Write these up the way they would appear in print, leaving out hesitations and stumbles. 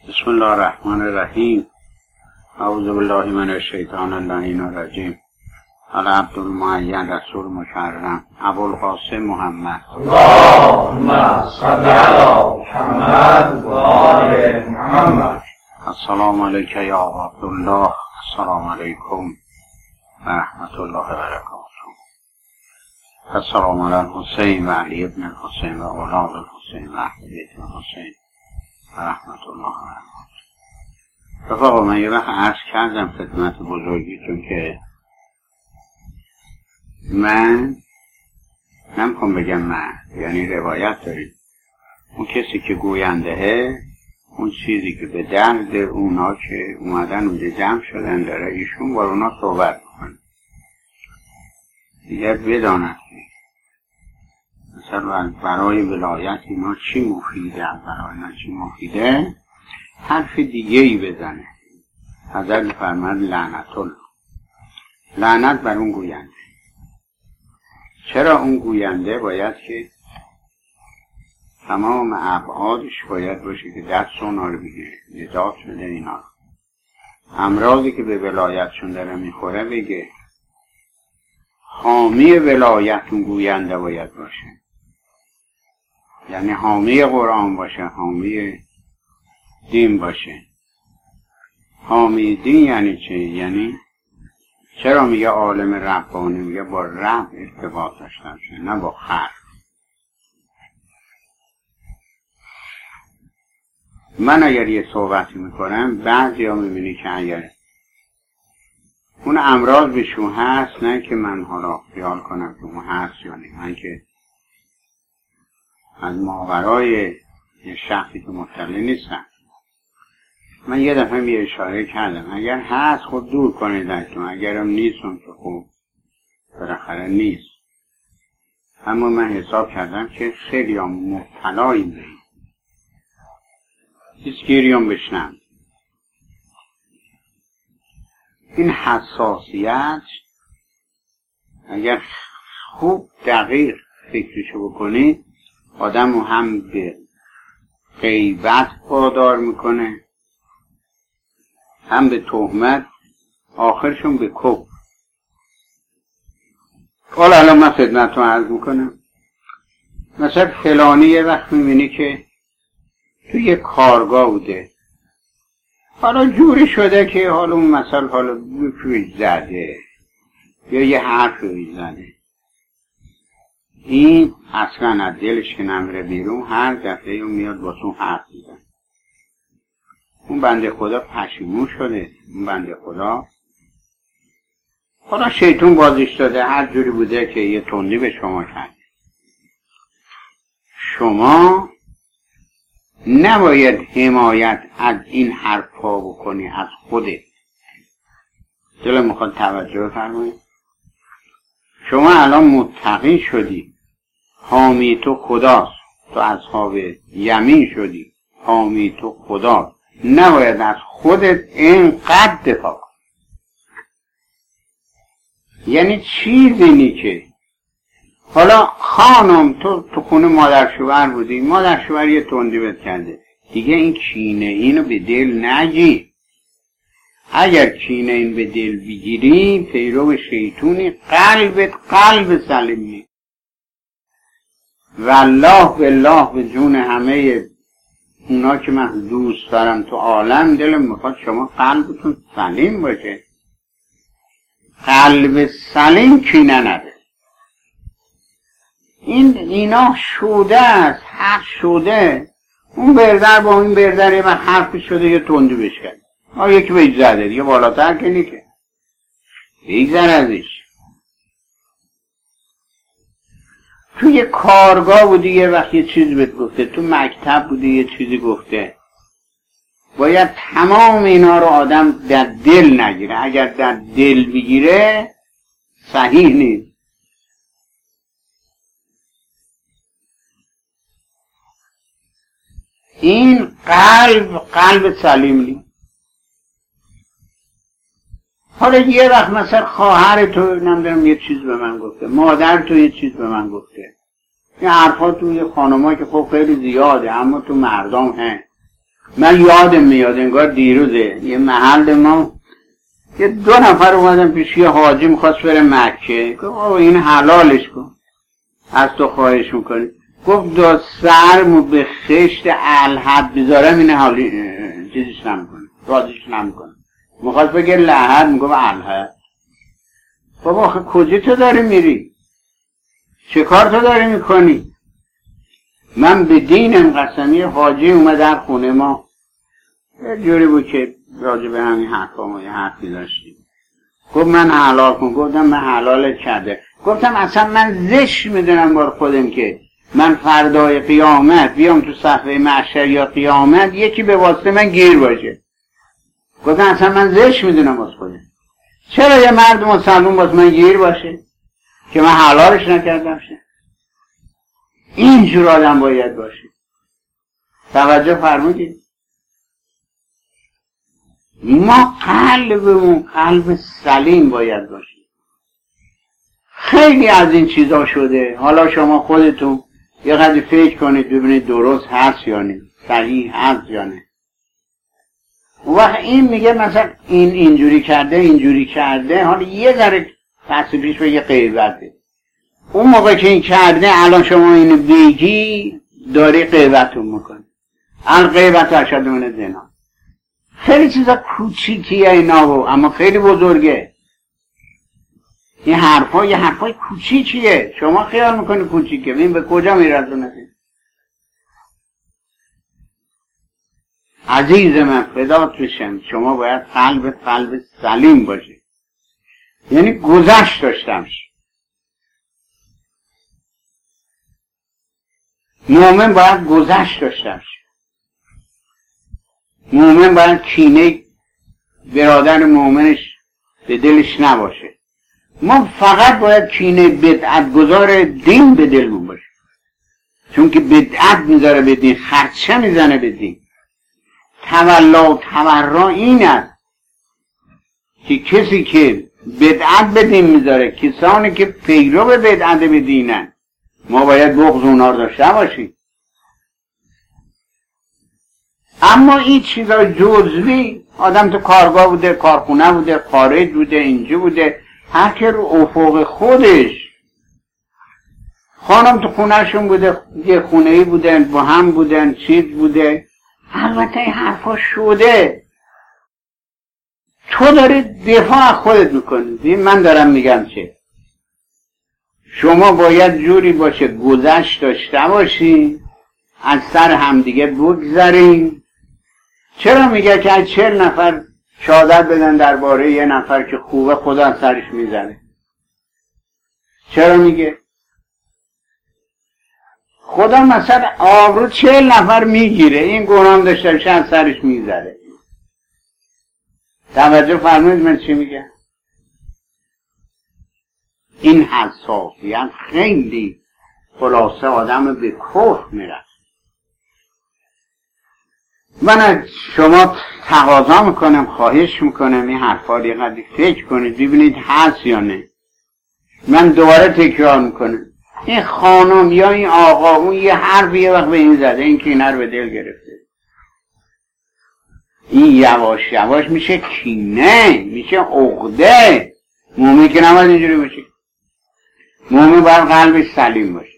بسم الله الرحمن الرحیم. اعوذ بالله من الشیطان اللعین الرجیم. عبدالمعین رسول مکرم ابوالقاسم محمد. اللهم صل علی محمد و آل محمد. السلام علیک یا عبدالله. السلام علیکم و رحمت الله و برکاته. السلام علی الحسین و علی ابن الحسین و اولاد الحسین و اهل بیت الحسین و رحمت الله و برکاته. رفقا، من یه وقت عرض کردم خدمت بزرگیتون که من نمیخوام بگم من، یعنی روایت داریم اون کسی که گویندهه، اون چیزی که به درد اونا که اومدن اونجا جمع شدن داره ایشون با اونا صحبت میکنه دیگر بدانند مثلا برای ولایت اینا چی مفیده، برای اینا چی مفیده، حرف دیگه ای بزنه. حضرت می‌فرماید لعنت الله، لعنت بر اون گوینده. چرا اون گوینده باید که تمام ابعادش باید باشه که دست اونا رو بگیره، نجات شده اینا رو، امراضی که به ولایتشون داره میخوره بگه. حامی ولایت اون گوینده باید باشه، یعنی حامی قرآن باشه، حامی دین باشه. حامی دین یعنی چه؟ یعنی چرا میگه عالم ربانی؟ میگه با رب ارتباط داشته باشه، نه با خلق. من اگر یه صحبتی میکنم بعضی ها میبینی که اگر اون امراض بهشون هست، نه که من حالا خیال کنم که اون هست یا نه، من که از ماورای یه شخصی که مطلع نیستم. من یه دفعه یه اشاره کردم اگر هست خود دور کنید ازتون، اگرم نیستون که خوب بالاخره نیست. اما من حساب کردم که خیلی هم مبتلاییم به این، هیچ گیری هم بشنم. این حساسیت اگر خوب دقیق فکرشو بکنید، آدم رو هم به غیبت وادار میکنه، هم به تهمت، آخرشون به کفر. حالا من خدمتتون عرض میکنم، مثلا فلانی یه وقت میبینی که تو یه کارگاه بوده، حالا جوری شده که حالا اون مثلا حالا یکی زده یا یه حرفی زده، این اصلا از دلش که نمیره بیرون، هر دفعه اون میاد با اون حرف میزنه. اون بنده خدا پشیمون شده، اون بنده خدا شیطون بازیش داده، هر جوری بوده که یه تندی به شما کرد. شما نباید حمایت از این حرفا بکنی از خودت. دل میخواد توجه فرمایید. شما الان متقی شدی، حامی تو خداست، تو اصحاب یمین شدی، حامی تو خداست، نباید از خودت اینقدر دفاع کن. یعنی چیزی نی که حالا خانم تو خونه مادر شوهر بودی، مادر شوهر یه تندی بهت کرده، دیگه این کینه اینو به دل نگیر. اگر کینه این به دل بگیری پیرو شیطونی، قلبت قلب سلیم نی. والله بالله به جون همه اونا که من دوست دارم تو عالم، دلم میخواد شما قلبتون سلیم باشه. قلب سلیم کینه نده. اینا شده است، حق شده. اون بردر با این بردر یه من حرفی شده یه تندی بشکن، یکی به ایج زده دیگه بالاتر که نیکه بیگذر ازش. تو یه کارگاه بودی یه وقت یه چیزی بهت گفته، تو مکتب بودی یه چیزی گفته، باید تمام اینا رو آدم در دل نگیره. اگر در دل بگیره صحیح نیست. این قلب سلیم نیست. حالا یه وقت مثلا خواهر تو نمیدونم یه چیز به من گفته، مادر تو یه چیز به من گفته، این حرفا توی خانم‌ها که خب خیلی زیاده، اما تو مردم هست من یادم میاد انگار دیروزه یه محل ما یه 2 نفر اومدن پیش یه حاجی میخواست بره مکه. گفت این حلالش کن، از تو خواهش میکنی. گفت دا سرمو به خشت الحد بذارم این حالی چیزش نمیکنه، رازش نمیکنه. میخواست بگه لحد، میگفت الحد. بابا آخه کجا تو داری میری؟ چه کار تو داری میکنی؟ من به دینم قسمی. حاجی اومد در خونه ما، یه جوری بود که راجع به همین حرفا ما یه حرفی داشتیم. گفت من حلال کن. گفتم من حلالت کرده. گفتم اصلا من زشت میدونم بار خودم که من فردای قیامت بیام تو صفحه محشر یا قیامت یکی به واسطه من گیر باشه. گفتم اصلا من زشت میدونم باز خودم. چرا یه مرد مسلمان باز من گیر باشه که من حلالش نکردم شه؟ اینجور آدم باید باشه. توجه فرمودید؟ ما قلبمون قلب سلیم باید باشه. خیلی از این چیزا شده. حالا شما خودتون یه قدر فکر کنید ببینید درست هست یا نه، صحیح هست یا نه. وقت این میگه مثلا این اینجوری کرده حالا یه ذره پس پیش به یه غیبته. اون موقع که این کرده الان شما اینو بگی داری غیبتون میکنی. الغیبت اشد من الزنا. خیلی چیزا کوچیکیه اینا اما خیلی بزرگه. این حرفای کوچیکیه. شما خیال میکنی کوچیکه، این به کجا میرسونه؟ عزیز من فدات بشم، شما باید قلب سلیم باشه. یعنی گذشت داشتم. مومن باید گذشت داشتم. مومن باید کینه برادر مومنش به دلش نباشه. ما فقط باید کینه بدعت گذار دین به دلمون باشه، چون که بدعت میذاره به دین، خرچه میزنه به دین. تولا و تورا این است که کسی که بدعت به دین میذاره، کسانی که پیرو به بدعت به دینن، ما باید بغض اونا رو داشته باشیم. اما این چیزای جزوی، آدم تو کارگاه بوده، کارخونه بوده، خارج بوده، اینجا بوده، هر که رو افق خودش. خانم تو خونهشون بوده، یه خونه‌ای بودن، با هم بودن، چیز بوده. البته این حرفا شده. تو داری دفاع از خودت میکنی. من دارم میگم چه؟ شما باید جوری باشه گذشت داشته باشی، از سر همدیگه بگذارین. چرا میگه که از 40 نفر شهادت بدن درباره یه نفر که خوبه خدا از سرش میزنه؟ چرا میگه؟ خدا مثلا آبرو 40 نفر میگیره، این گناه داشته باشه از سرش میزنه. توجه فرمایید من چی میگم؟ این حساسیت خیلی خلاصه آدم به کفر میرسه. من از شما تقاضا میکنم، خواهش میکنم این حرفا رو یه قدری فکر کنید ببینید هست یا نه. من دوباره تکرار میکنم، این خانم یا این آقا اون یه حرف یه وقت به این زده، این کینه رو به دل گرفته، این یواش یواش میشه کینه، میشه عقده. مومن که نباید اینجوری باشه. مومن باید قلبش سلیم باشه.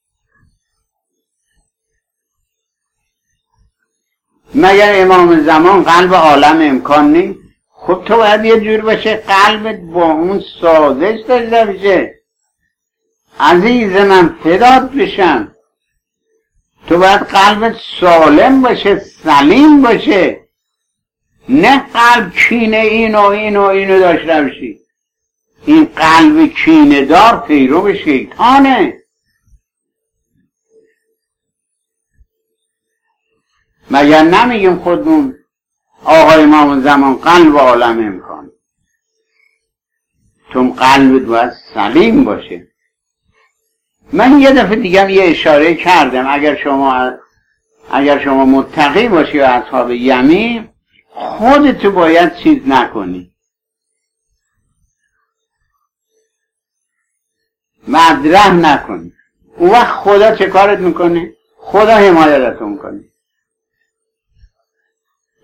مگر امام زمان قلب عالم امکان نیست؟ خب تو باید یه جور باشه قلبت با اون سازش داشته بشه. عزیز من فدات بشم، تو باید قلبت سالم باشه، سلیم باشه، نه قلب کینه اینو داشته باشی. این قلب کینه دار پیرو شیطانه. مگر نمیگیم خودمون آقای امام زمان قلب عالم امکان؟ چون قلبت باید سلیم باشه. من یه دفعه دیگه یه اشاره کردم، اگر شما متقی باشی و اصحاب یمین، خودتو باید چیز نکنی، مدرح نکنی. اون وقت خدا چه کارت میکنه؟ خدا حمایتت میکنه.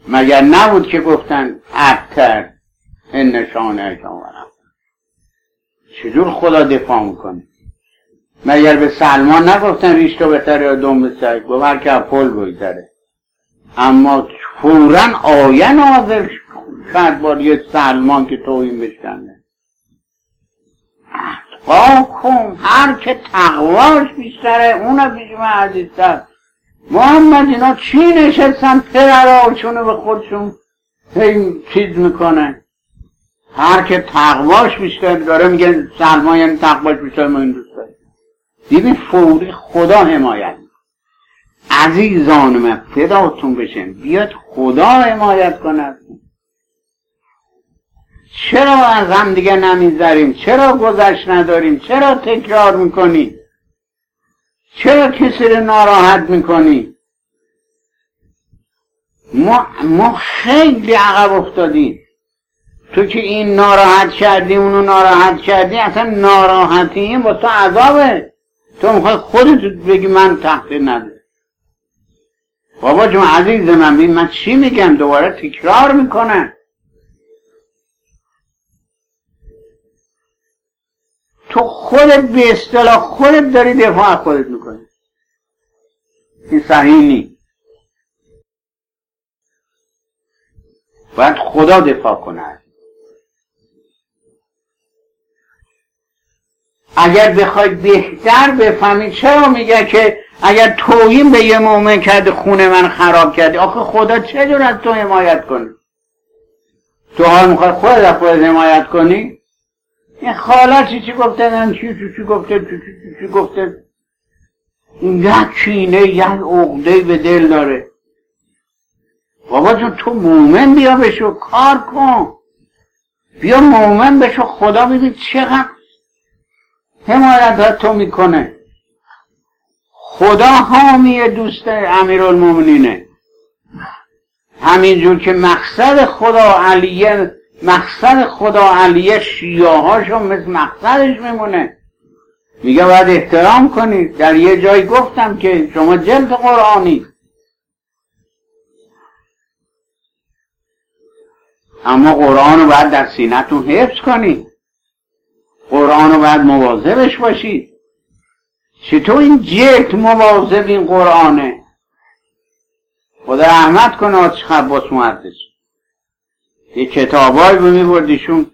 مگر نبود که گفتن ابتر این نشانه کامرم؟ چجور خدا دفاع میکنه؟ مگر به سلمان نگفتن ریش تو بهتره یا دم بسر؟ گفت هر که پل بگذره. اما فوراً آیه نازل کرد بار یه سلمان که توهین بشکنه. اتقاکم، هر که تقواش بیشتره اونه پیش من عزیزتر. محمد اینا چی نشستن پرراشونه به خودشون چیز میکنه؟ هر که تقواش بیشتر داره میگه سلمان یعنی تقواش بیشتر ما این دوست داره. دیدی فوری خدا حمایت. عزیزان من فداتون بشن، بیاد خدا حمایت کنه. چرا از هم دیگه نمیذاریم؟ چرا گذشت نداریم؟ چرا تکرار میکنی؟ چرا کسی رو ناراحت میکنی؟ ما خیلی عقب افتادیم. تو که این ناراحت کردی اونو ناراحت کردی، اصلا ناراحتی این با تو عذابه. تو میخوای خودت بگی من تقصیر ندارم. بابا جون عزیز من ببین من چی میگم، دوباره تکرار میکنم. تو خودت به اصطلاح خودت داری دفاع خودت میکنی. این صحیح نیست. باید خدا دفاع کنه. اگر بخواید بهتر بفهمید چرا میگه که اگر توهین به یه مؤمن کرده خونه من خراب کردی، آخه خدا چه جور از تو حمایت کنه؟ تو حال میخوای خودت از خودت حمایت کنی؟ این خاله چی گفته؟ چی گفته؟ این یک کینه یک عقده به دل داره. بابا جون تو مومن بیا بشو، کار کن، بیا مومن بشو. خدا ببین چقدر حمایت تو میکنه. خدا حامی دوست امیرالمومنینه. همینجور که مقصد خدا علیه شیعه هاشون مثل مقصدش میمونه. میگه باید احترام کنید. در یه جای گفتم که شما جلد قرآنی، اما قرآن رو باید در سینه‌تون حفظ کنید. قرآن رو باید مواظبش باشید. چطور این جلد مواظب این قرآنه؟ خدا رحمت کنه آتش خباس محدث. یه کتابایی رو میبردیشون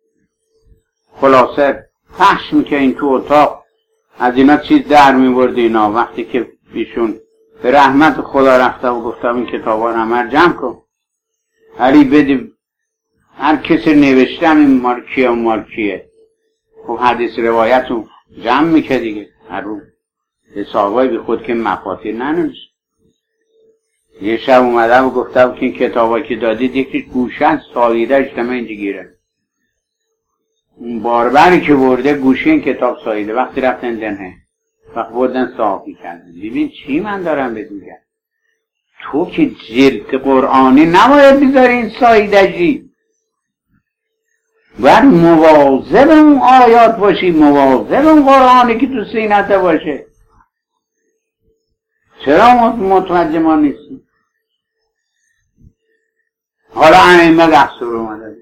خلاصه پخش میکنه این تو اتاق، از اینا چیز در میبرد اینا. وقتی که ایشون به رحمت خدا رفته و گفتم این کتابا رو همه جمع کن، علی بدی هر کسی نوشتم این مال کیه. خب حدیث روایت رو جمع میکنه دیگه، هر رو حسابای به خود که مفاتیر ننوشت. یه شب اومدم و گفتم که این کتابایی که دادید یکی گوشن ساییده اجتماع اینجا گیره. اون باربری که برده گوشه این کتاب ساییده. وقتی رفتن دنه وقت بردن صحافی کردن. ببین چی من دارم بهت میگم، تو که جلد قرآنی نباید بیذاری این ساییدگی. باید مواظب اون آیات باشی، مواظب اون قرآنی که تو سینت باشه. چرا متوجه ما نیستی؟ حالا ائمه دستور اومده.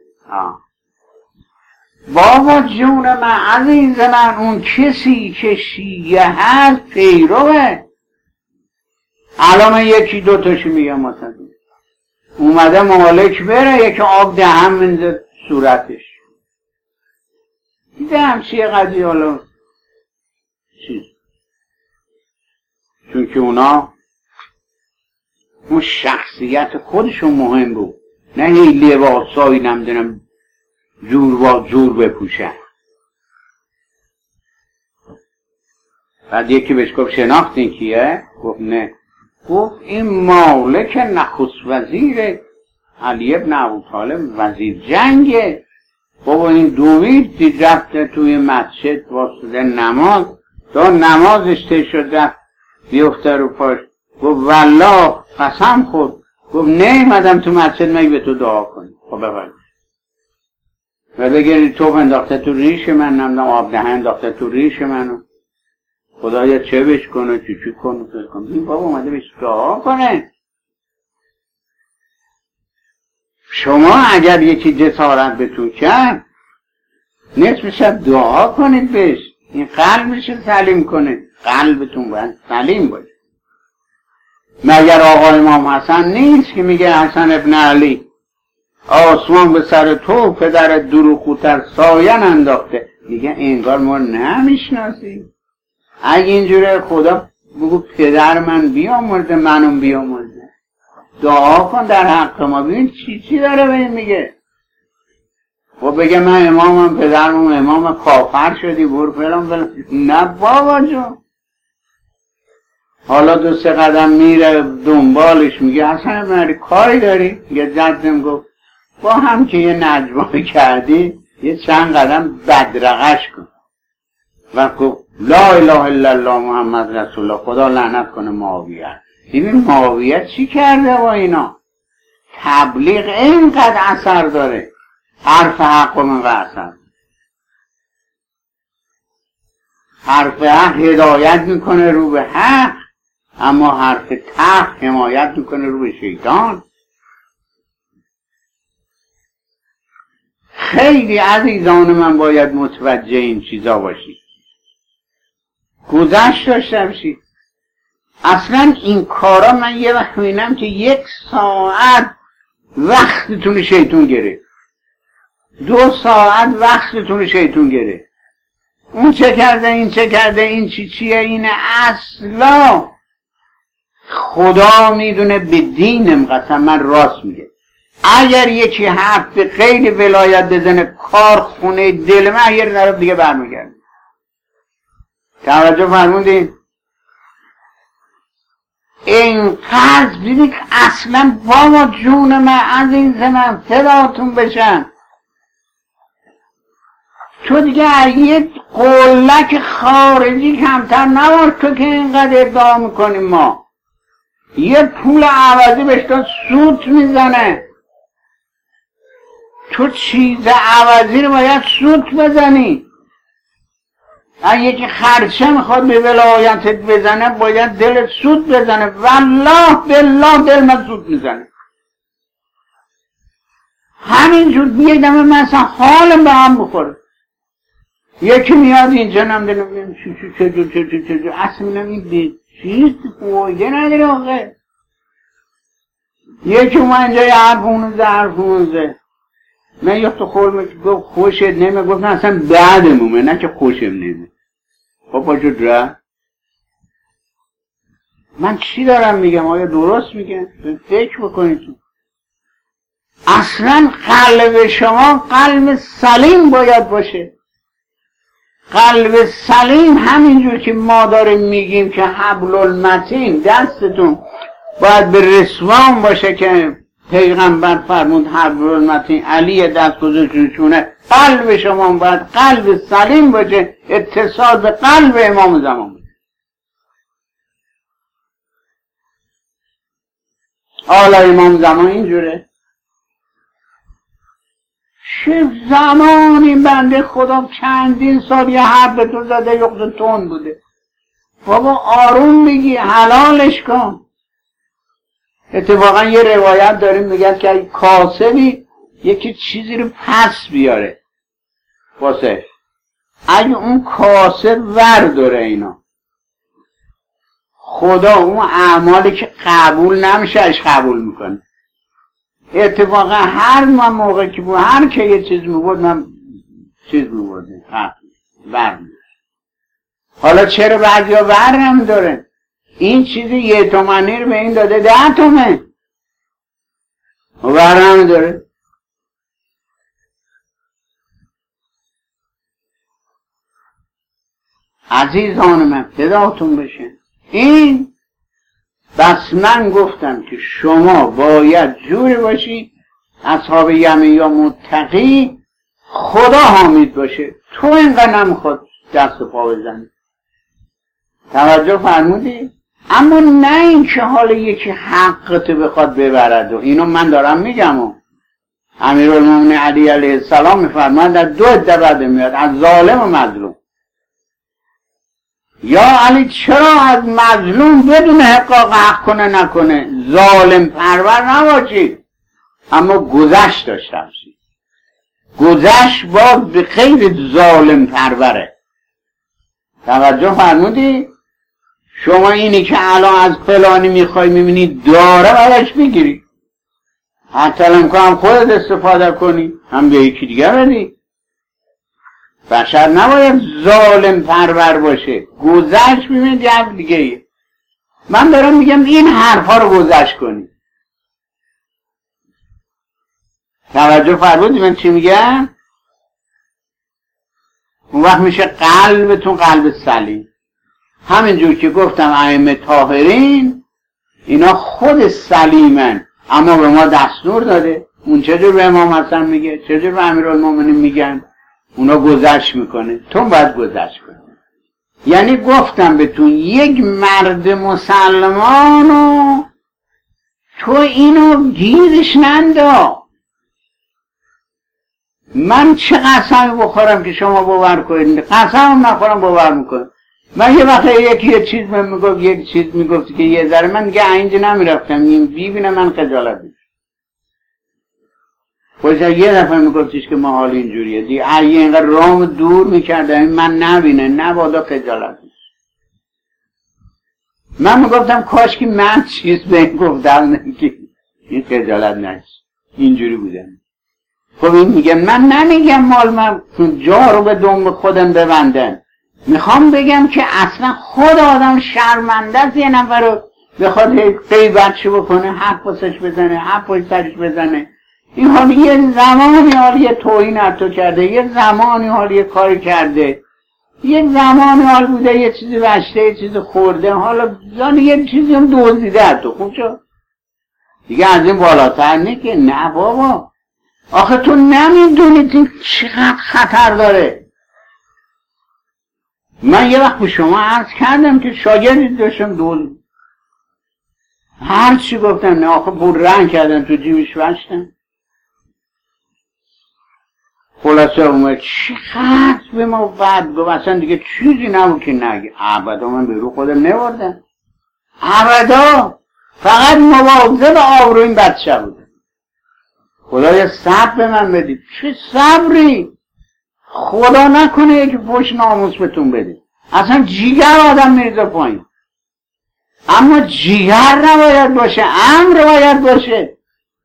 بابا جون من عزیز من، اون کسی که شیعه هست پیروه. الان من یکی دوتاشو میگم، مثلا اومده مالک بره یکی آب دهن منزه صورتش. دیده همچیه قضیه. حالا چیز چون که اونا اون شخصیت خودشون مهم بود، نه هی لباسایی نمیدونم جور بپوشن. بعد یکی بهش گفت شناختین کیه؟ گفت نه. گفت این مالک نخست وزیر علی ابن ابی طالب وزیر جنگه. بابا این دوید دید رفته توی مسجد واسطه نماز، تا نمازش ته شد رفت بیفته رو پاش. گفت والله قسم خود. گفت نیومدم تو مسجد مگه به تو دعا کنی. خب ببرد و بگیری توپ انداخته تو ریش من، نمیدونم آب دهن انداخته تو ریش منو، خدایا چه بش کنه چی کنه. این بابا اومده بهش دعا کنه. شما اگر یکی جسارت بهتون کرد نصف شب دعا کنید بهش، این قلبش سلیم کنه. قلبتون باید سلیم باشه. مگر آقا امام حسن نیست که میگه حسن ابن علی آسمان به سر تو پدر دروغگوتر سایه انداخته؟ میگه انگار ما نمیشناسیم. اگه اینجوره خدا بگو پدر من بیامرده، منم بیامرده، دعا کن در حق ما. ببین چی داره بهش میگه. و بگه من امامم، پدرم امام، کافر شدی برو فلان. نه بابا جون. حالا 2-3 قدم میره دنبالش، میگه اصلا کاری داری؟ یه جدم گفت با هم که یه نجوایی کردی یه چند قدم بدرقش کن و گفت لا اله الا الله محمد رسول الله، خدا لعنت کنه معاویه. ببین معاویه چی کرده با اینا؟ تبلیغ اینقدر اثر داره، حرف حق اینقدر اثر، حرف حق هدایت میکنه رو به حق، اما حرف تق حمایت میکنه رو به شیطان. خیلی عزیزان من باید متوجه این چیزا باشید، گذشت داشته باشید. اصلا این کارا من یه وقت میبینم که 1 ساعت وقتتون شیطون گرفت، 2 ساعت وقتتون شیطون گرفت. اون چه کرده، این چه کرده، این چیه، این اصلا خدا میدونه. به دینم قسم من راست میگه. اگر یکی حرف به خیلی ولایت بزنه کار خونه دل من یه طرف دیگه برمیگرده. توجه فرمودین؟ اینقدر دیدی که اصلا بابا جون من عزیز من فداتون بشن، تو دیگه یه قلک خارجی کمتر نباش. تو که اینقدر ادعا میکنیم ما یه پول عوضی بهش تا سود میزنه، تو چیز عوضی رو باید سود بزنی. اگه یکی خرچه میخواد به ولایتت بزنه باید دلت سود بزنه. والله بالله دل من سود میزنه. همینجور بیه دمه مثلا حالم به هم بخوره. یکی میاد اینجا نمیدونم چجور اصلا میدونم این چیز فایده نداره آقه. یکی اومد اینجا یه حرف اونوزه من یا تو خورم گفت خوشت نمه، گفت نه اصلا بعدمومه نه که خوشم نمه. خب پاچود را من چی دارم میگم؟ آیا درست میگم؟ فکر بکنید تو. اصلا قلب شما قلب سلیم باید باشه. قلب سلیم همینجور که ما داریم میگیم که حبل المتین دستتون باید به رسوان باشه که پیغمبر فرمود حبل المتین علی دست گذاشتونه، قلب شما باید قلب سلیم باشه، اتصال به قلب امام زمان باشه. حالا امام زمان اینجوره. چه زمانی بنده خدا چندین سال یه حرف به تو زده یخت تون بوده. بابا آروم بگی، حلالش کن. اتفاقا یه روایت داریم میگن که اگه کاسبی یکی چیزی رو پس بیاره واسه، اگه اون کاسب ور داره اینا، خدا اون اعمالی که قبول نمیشه اش قبول میکنه. اتفاقا هر موقع که بود هر که یه چیز میبود من چیز میبوده ور میده. حالا چرا بعضی ها ور هم داره؟ این چیزی 1 تومنی رو به این داده 10 تومن ور هم داره. عزیزان من فداتون بشه. این بس من گفتم که شما باید جوری باشی اصحاب یمین یا متقی خدا حامید باشه. تو اینقدر نمیخواد دست و پا بزنی. توجه فرمودی؟ اما نه این که حالا یکی حقتو بخواد ببرد و اینو من دارم میگم و امیرالمومنین علی علیه السلام میفرماید در 2 عده بعد میاد، از ظالم و مظلوم. یا علی چرا از مظلوم بدون حقاق حق کنه نکنه ظالم پرور نباشی؟ اما گذشت داشته باشید. گذشت با به خیلی ظالم پروره. توجه فرمودی؟ شما اینی که الان از فلانی میخوای میبینی داره براش بگیری، حتی هم خودت استفاده کنی، هم به یکی دیگه بدی. بشر نباید ظالم پرور باشه. گذشت ببینید یک دیگه ایه. من دارم میگم این حرفا رو گذشت کنی. توجه فرمودی من چی میگم؟ اون وقت میشه قلبتون قلب سلیم. همینجور که گفتم ائمه طاهرین اینا خود سلیمن، اما به ما دستور داده. اون چجور به امام حسن میگه، چجور به امیرالمومنین میگن، اونا گذشت میکنه، تو باید گذشت کنی. یعنی گفتم بهتون یک مرد مسلمانو تو اینو گیرش نندا. من چه قسمی بخورم که شما باور کنید؟ قسم نخورم باور میکنم. من یه وقت یه چیز من میگفت، یک چیز میگفت که یه ذره من دیگه اینجا نمیرفتم این ببینه من خجالت میشم. خوشا یه دفعه میگفتش که ما حال اینجوریه دیگه اگه اینقدر رام دور میکردم من نبینه نبادا خجالت میشم. من میگفتم کاش که من چیز به این گفتم که این خجالت نشه. اینجوری بودم. خب این میگه من نمیگم مال من جا رو به دنب خودم ببندن، میخوام بگم که اصلا خود آدم شرمنده است یه نفر رو بخواد غیبتش بکنه، حق پسش بزنه، حق پشت سرش بزنه. این حال یه زمانی حال یه توهین حتی کرده، یه زمانی حال یه کاری کرده، یه زمانی حال بوده یه چیزی وشته، یه چیزی خورده، حالا یعنی یه چیزی هم دزدیده حتی. خوب شد دیگه از این بالاتر نه که نه بابا. آخه تو نمیدونید این چقدر خطر داره. من یه وقت به شما عرض کردم که شاگردی داشتم دول هر چی گفتم نه آخه پول رنگ کردن تو جیبش وشتن. خلاصه اومد چقدر به ما بد گفت، اصلا دیگه چیزی نبود که نگه. ابدا من به رو خودم نبردم، ابدا، فقط مواظب آبرو این بچه بودم. خدایا صبر به من بدید. چه صبری؟ خدا نکنه یکی پشت ناموس بهتون بده. اصلا جیگر آدم میرزه پایین، اما جیگر نباید باشه، امر باید باشه.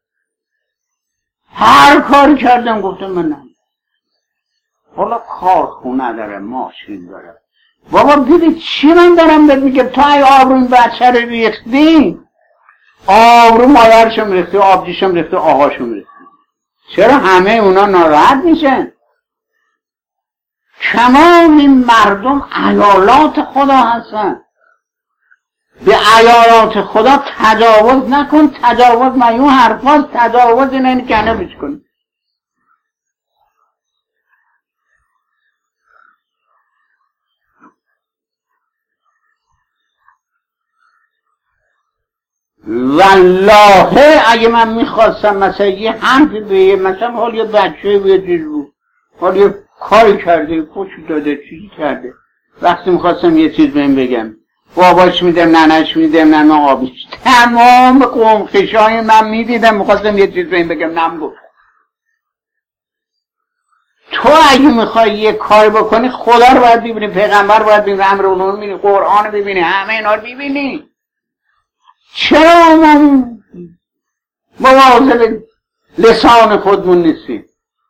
هر کاری کردم گفتم من نه. حالا کارخونه داره، ماشین داره. بابا ببین چی من دارم بهت میگم؟ تو ای آبرو این بچه رو ریختی، آبرو مادرشم ریختی، آبجیشم ریختی، آقاشم ریختی. چرا همه اونا ناراحت میشن؟ تمام این مردم عیالات خدا هستن. به عیالات خدا تجاوز نکن. تجاوز میون حرفاست. تجاوز اینه که نمیش کن. والله اگه من میخواستم مثلا یه حرفی به مثلا حال یه بچه به چیز بود، حال یه کاری کرده، پوشی داده، چیزی کرده، وقتی میخواستم یه چیز بهم بگم باباش میدم، ننش میدم، ننه آبیش، تمام قومخشای من میدیدم میخواستم یه چیز بهم بگم نمیگفت. تو اگه میخوای یه کار بکنی خدا رو باید ببینی، پیغمبر باید ببینی، امرالمومنین ببینی، قرآن رو ببینی، همه اینا رو ببینی. چرا من مواظب لسان خودمون نیستیم؟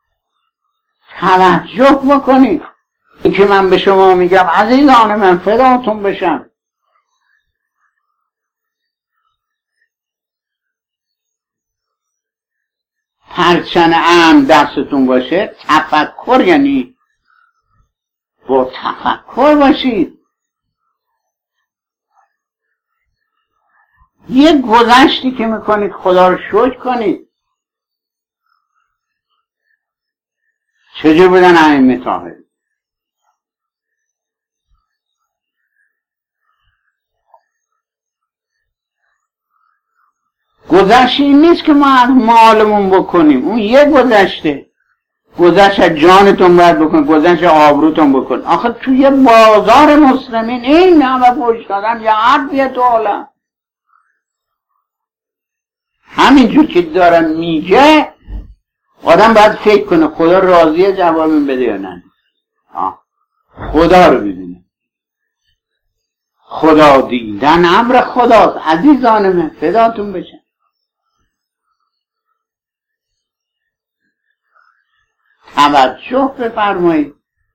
توجه بکنید. این که من به شما میگم عزیزان من فداتون بشم، هرچند امن دستتون باشه، تفکر یعنی با تفکر باشید. یه گذشتی که میکنید خدا رو شکر کنید. چجور بودن ائمه طاهرین؟ گذشت این نیست که ما از مالمون بکنیم، اون یه گذشته. گذشت از جانتون باید بکن، گذشت آبروتون بکن. آخه توی بازار مسلمین این همه پشت دادن یا عرضیه تو عالم. همینجور که دارم میگه آدم باید فکر کنه خدا راضیه جواب من بده یا نه. خدا رو ببینه. خدا دیدن امر خداست عزیزان من، فداتون بشن. توجه بفرمایید.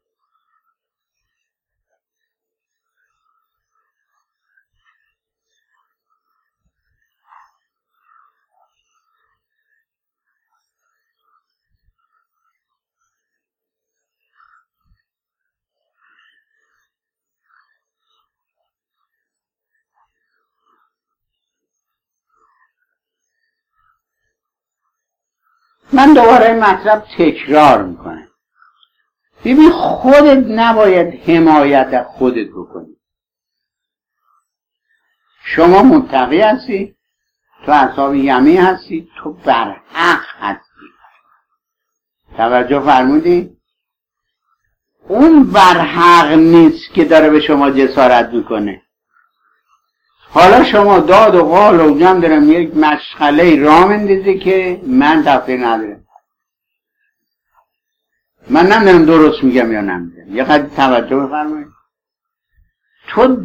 من دوباره این مطلب تکرار میکنم. ببین خودت نباید حمایت خودت بکنی. شما متقی هستی، تو اصحاب یمین هستی، تو برحق هستی. توجه فرمودی؟ اون برحق نیست که داره به شما جسارت میکنه. حالا شما داد و قال و جمع دارم یک مشغله راه مندازی که من تفسیر ندارم. من نمیدونم درست میگم یا نمیگم. یه قدر توجه بفرمایید. تو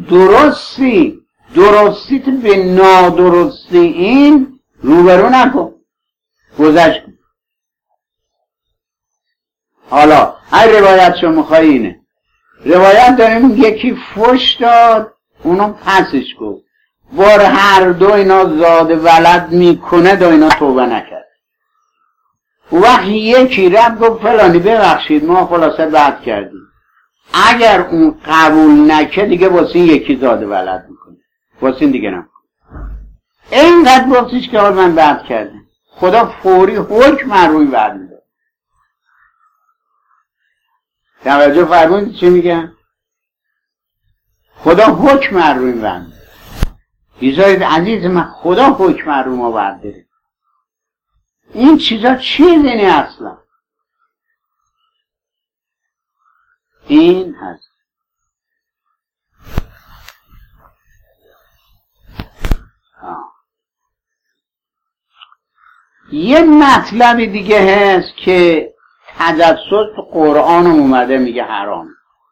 درستیت به نادرستی این روبرو نکن، گذشت کن. حالا هر روایت شما میخوای اینه. روایت داریم یکی فش داد اونو پسش گفت، بار هر دو اینا زاده ولد میکنه دو اینا توبه نکرد. وقت یکی رب گفت فلانی ببخشید ما خلاصه بد کردیم، اگر اون قبول نکرد دیگه واسه یکی زاده ولد میکنه، واسه دیگه نمیکنه. اینقدر گفتش که حال من بد کردم، خدا فوری حکم روی بد میده. توجه فرمودید چی میگن؟ خدا حکم روی بد میده. بیزارید عزیز من، خدا حکم رو ما برداره. این چیزا چیزی اصلا. این هست. یه مطلب دیگه هست که تجسس تو قرآن اومده میگه حرام.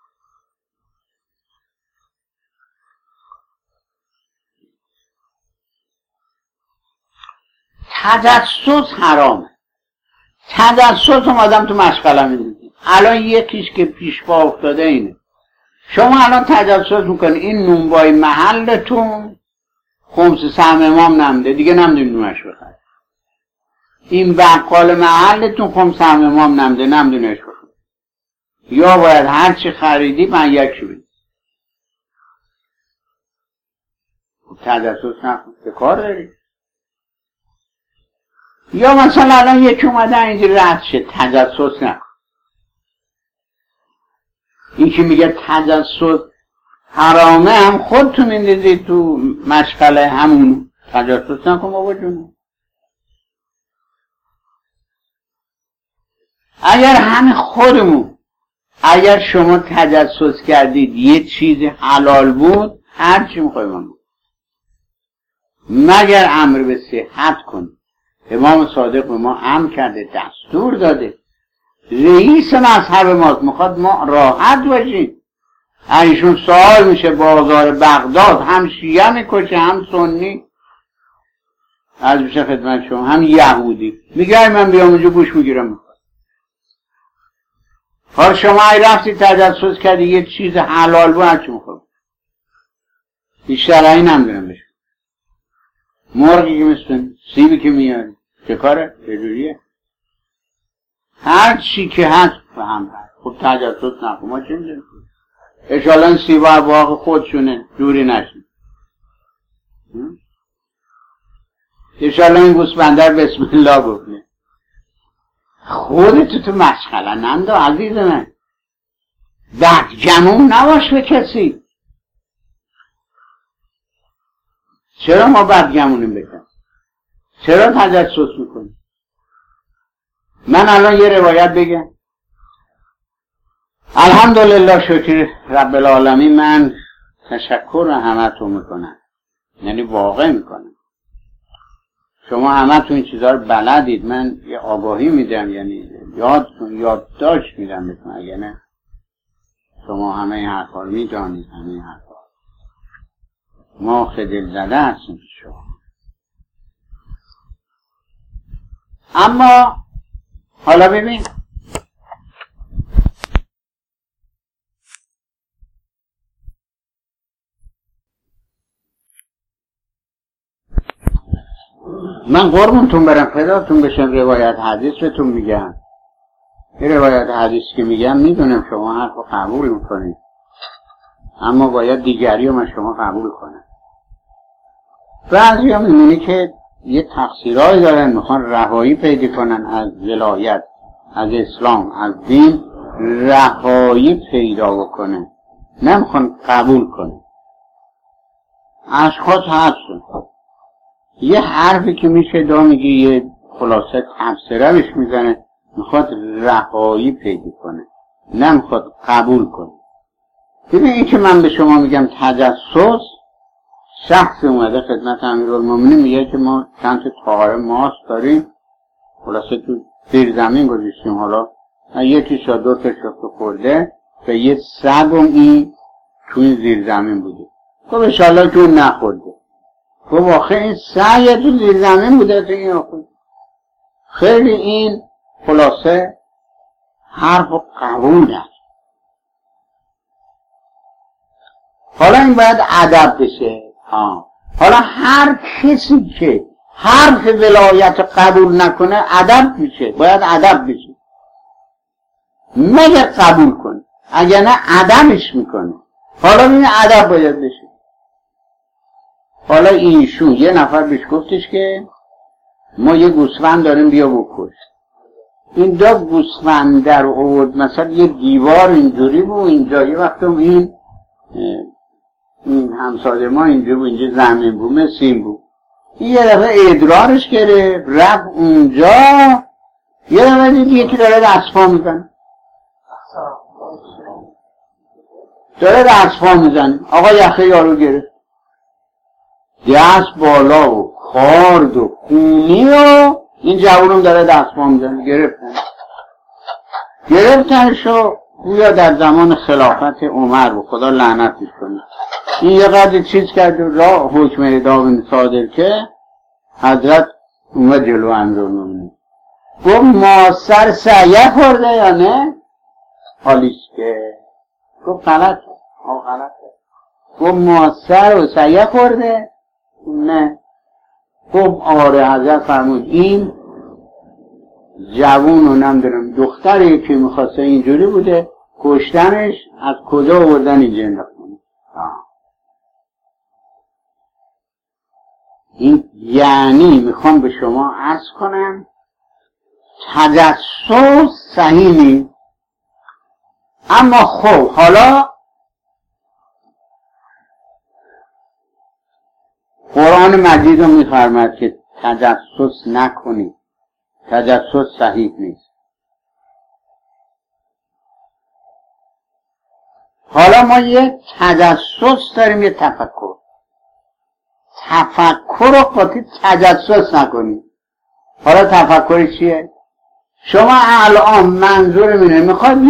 تجسس حرامه. تجسس اومدم تو مشغله میدونی. الان یکیش که پیش پا افتاده اینه. شما الان تجسس میکنی این نونبای محلتون خمس سهم امام نمده، دیگه نمیدونی نونش بخوری. این بقال محلتون خمس سهم امام نمده، نمیدونیش بخوری. یا باید هرچی خریدی من یکی بدی. تجسس نکن، به کار داری. یا مثلا الان یکی اومده اینجا رد شه، تجسس نکن. این که میگه تجسس حرامه هم خودتون میندازی تو مشغله همون. تجسس نکن بابا جونم. اگر همه خودمون، اگر شما تجسس کردید یه چیز حلال بود، هر چی میخوای من بود مگر امر به صحت کن. امام صادق به ما امر کرده، دستور داده، رئیس مذهب ماست، میخواد ما راحت باشیم. ایشون سوال میشه بازار بغداد هم شیعه میکشه هم سنی، از میشه خدمت شما هم یهودی، میگه من بیام اونجا گوش میگیرم. حال شما ای رفتی تجسس کردی یه چیز حلال بود، هرچی میخواد بیشتر این نمیدونم بشه. مرغی که مثل سیبی که میاری چه کاره؟ چجوریه؟ هر چی که هست فهم هست. خب تجسس نکن، ما چه میدونیم؟ اشالا این سیبا باغ خودشونه، جوری نشون. اشالا این گوسفندر بسم الله بکنه. خودتو تو مشغله ننداز عزیز من. بدگمون نباش به کسی. چرا ما بدگمونیم بکن؟ چرا تجسس میکنیم؟ من الان یه روایت بگم. الحمدلله شکر رب العالمین، من تشکر همه تو میکنم، یعنی واقع میکنم. شما همه تو این چیزها رو بلدید، من یه آگاهی میدم، یعنی یادداشت میدم بهتون، اگه نه شما همه این حرفا رو میدانید. همه این حرفا ما خدل زده هستیم شما. اما حالا ببین من قربونتون برم فداتون بشم روایت حدیث بهتون میگم. این روایت حدیث که میگم میدونم شما حرفو قبول میکنید، اما باید دیگری رو من شما قبول کنم. بعضی هم میبینی که یه تقصیرهایی دارن، میخوان رهایی پیدا کنن از ولایت، از اسلام، از دین رهایی پیدا بکنن، نمیخوان قبول کنن. اشخاص هستن یه حرفی که میشه دا میگه یه خلاصه تفسیره بهش میزنه، میخواد رهایی پیدا کنه، نمیخواد قبول کنه. ببین این که من به شما میگم تجسس، شخص اومده خدمت امیرالمومنین میگه که ما چند تا طاهر ماست داریم، خلاصه تو زیر زمین گذاشتیم، حالا یکی شا دو تا شفت خورده و یه سگم این تو این زیر زمین بوده. خب انشالله که اون نخورده. خب آخه این سگ تو زیر زمین بوده تو این آخه. خیلی این خلاصه حرف و قبول است. حالا این باید ادب بشه. حالا هر کسی که حرف ولایت قبول نکنه ادب میشه، باید ادب بشه، مگر قبول کنه، اگر نه ادبش میکنه. حالا این ادب باید بشه. حالا ایشون یه نفر بهش گفتش که ما یه گوسفند داریم بیا بکش. این دو گوسفند در آورد، مثلا یه دیوار اینجوری بود اینجا، یه وقتم این همسایه ما اینجا بود، اینجا زمین بود، مثل این بود. این یه دفعه ادرارش گرفت رفت اونجا، یه دفعه دید یکی داره دستپا میزنه، داره دستپا میزنه. آقا یخه یارو گرفت، دست بالا و خارد و خونی و این جوانم داره دستپا میزنه. گرفتنشو گویا در زمان خلافت عمر بود، خدا لعنتش کنه. این یه قدر چیز کرد و را حکم اعدام صادر که حضرت اومد جلو امیرالمومنین گفت ماسر سعیه خورده یا نه؟ حالیش که گفت غلط گفت ماسر و سعیه خورده؟ نه. گفت آره. حضرت فرمود این جوون و نمیدونم دختری که میخواسته اینجوری بوده، کشتنش، از کجا آوردن اینجا انداختن. این یعنی میخوام به شما عرض کنم تجسس صحیح نیست. اما خب حالا قرآن مجید رو میفرماید که تجسس نکنید، تجسس صحیح نیست. حالا ما یه تجسس داریم، یه تفکر رو قاطی تجسس نکنید. حالا تفکر چیه؟ شما الان منظور منه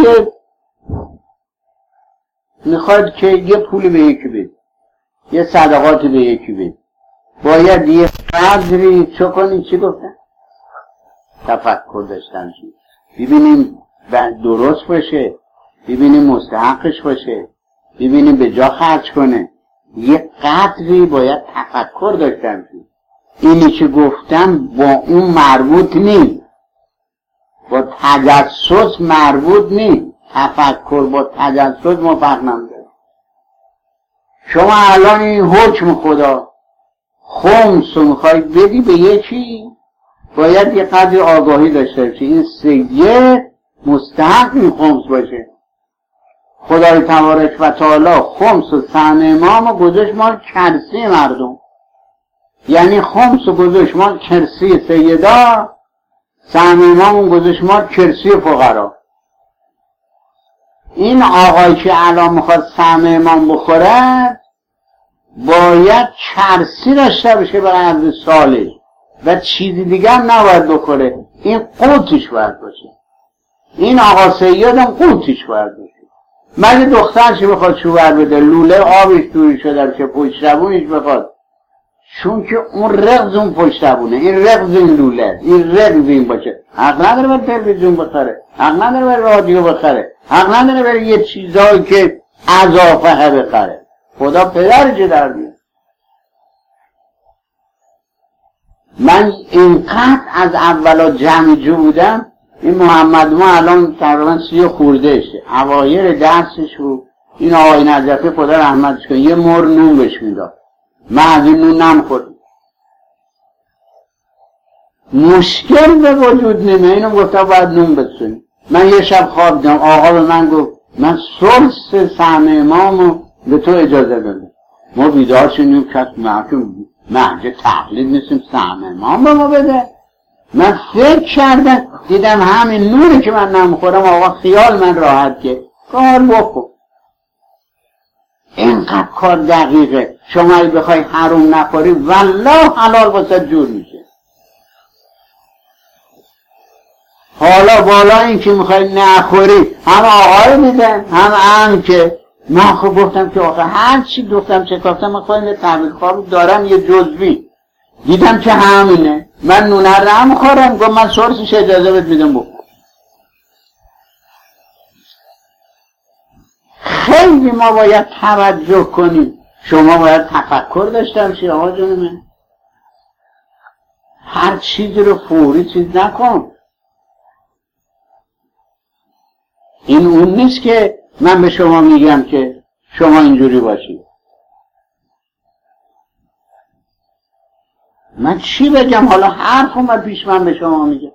میخواد که یه پولی به یکی بید، یه صدقاتی به یکی بید، باید یه قدری چو کنید. چی گفتن؟ تفکر داشتن چی؟ ببینیم درست باشه، ببینیم مستحقش باشه، ببینیم به جا خرج کنه. یه قدری باید تفکر داشتن چی؟ اینی که گفتم با اون مربوط نیست، با تجسس مربوط نیست. تفکر با تجسس ما فرق نمی‌کنه. شما الان این حکم خدا خمس رو میخوای بدی به یکی، باید یه قدر آگاهی داشته باشی این سید مستحق این خمس باشه. خدای تبارک و تعالی خمس و سهم امام گذاشت مال کرسی مردم، یعنی خمس و گذاشت مال کرسی سیدا، سهم امام گذاشت مال کرسی فقرا. این آقایی که الان میخواد سهم امام بخوره باید کرسی داشته باشه برای عرض سالش، و چیزی دیگه هم نباید بخوره. این قوتش باید باشه. این آقا سیدم قوتش باید باشه. مگه دخترش بخواد شوهر بده لوله آبش دوری شده که پشت زبونش بخواد، چون که اون رغز اون پشت زبونه، این رغز این لوله، این رغز این باشه. حق نداره بر تلویزیون بخره، حق نداره بر رادیو بخره، حق نداره بر یه چیزایی که اضافه بخره. خدا پدرش در میاد. من اینقدر از اولا جمع جو بودم. این محمد ما الان تقریبا 30 خورده شه. اوایل درسش رو این آقای نجفی خدا رحمتش کنه یه مر نون بهش میداد. من از این نون نمیخوردم. مشکل به وجود نمیاد. اینو گفتم باید نون بسونی. من یه شب خواب دیدم آقا به من گفت من ثلث سهم امامو به تو اجازه بده. ما بیدار شدیم کس محج تقلید نیستیم سهم امام به ما بده. من فکر کردم دیدم همین نوری که من نمیخورم آقا خیال من راحت که کار بکن. اینقدر کار دقیقه. شما اگه بخوای حروم نخوری والله حلال واسه جور میشه. حالا بالا این که میخوای نخوری هم آقای میدن هم که من خب گفتم که آقا هر چی دختم چه کافتم من خواهیم یه تحویل خواب دارم یه جزوی دیدم که همینه. من نونه رو هم خورم گفت من سورسش اجازه بهت میدم بکن. خیلی ما باید توجه کنیم. شما باید تفکر داشته باشی آقا جون من. هر چیزی رو فوری چیز نکن. این اون نیست که من به شما میگم که شما اینجوری باشید. من چی بگم حالا حرف اومد پیش من به شما میگم.